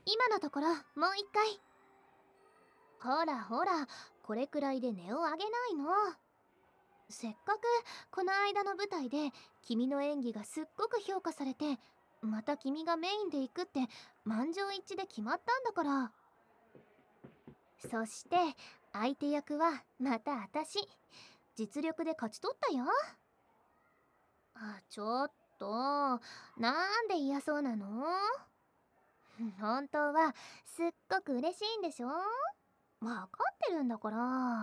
今のところもう一回。ほらほら、これくらいで音を上げないの。せっかくこの間の舞台で君の演技がすっごく評価されて、また君がメインで行くって満場一致で決まったんだから。そして相手役はまた私。実力で勝ち取ったよ。ちょっと、なんで嫌そうなの？本当はすっごく嬉しいんでしょ？わかってるんだから。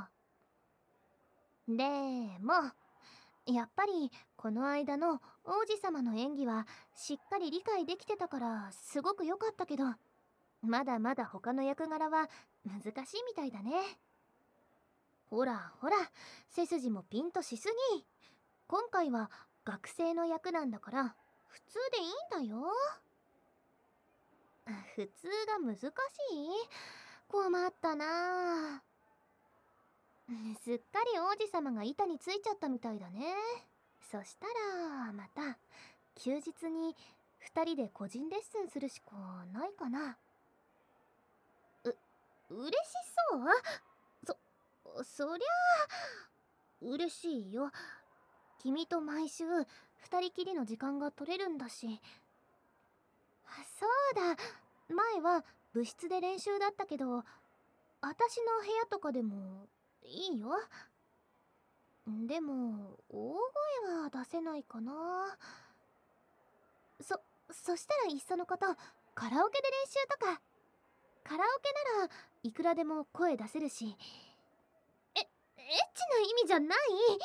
でも、やっぱりこの間の王子様の演技はしっかり理解できてたからすごく良かったけど、まだまだ他の役柄は難しいみたいだね。ほらほら、背筋もピンとしすぎ。今回は学生の役なんだから普通でいいんだよ。普通が難しい？困ったなあ。すっかり王子様が板についちゃったみたいだね。そしたらまた休日に2人で個人レッスンするしかないかな。嬉しそう？そりゃあ嬉しいよ。君と毎週2人きりの時間が取れるんだし。そうだ、前は部室で練習だったけど、私の部屋とかでもいいよ。でも大声は出せないかな。そしたらいっそのこと、カラオケで練習とか。カラオケならいくらでも声出せるし。エッチな意味じゃない。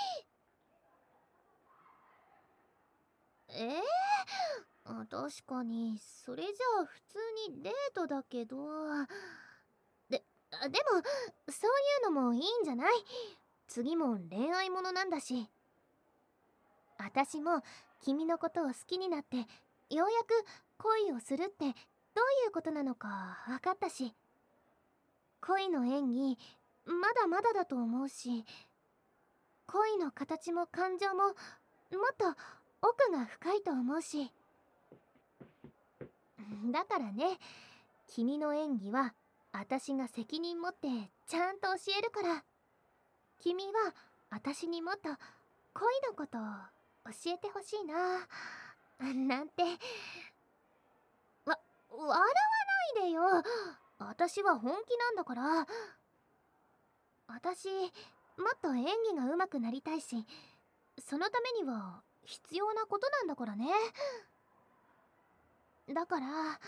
確かにそれじゃあ普通にデートだけど。でもそういうのもいいんじゃない？次も恋愛ものなんだし。私も君のことを好きになってようやく恋をするってどういうことなのか分かったし、恋の演技まだまだだと思うし、恋の形も感情ももっと奥が深いと思うし。だからね、君の演技は私が責任持ってちゃんと教えるから、君は私にもっと恋のことを教えてほしいな、なんて。笑わないでよ。私は本気なんだから。私もっと演技が上手くなりたいし、そのためには必要なことなんだからね。だから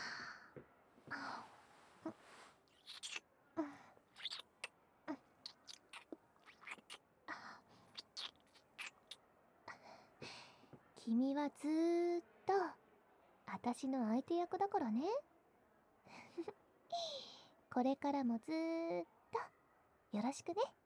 君はずーっと私の相手役だからね。これからもずーっとよろしくね。